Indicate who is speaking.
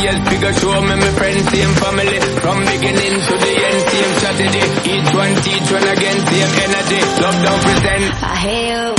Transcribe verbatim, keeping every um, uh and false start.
Speaker 1: else figure show me my friends, same family. From beginning to the end, same strategy. Each one teach one again, same energy. Love don't pretend.
Speaker 2: I hear you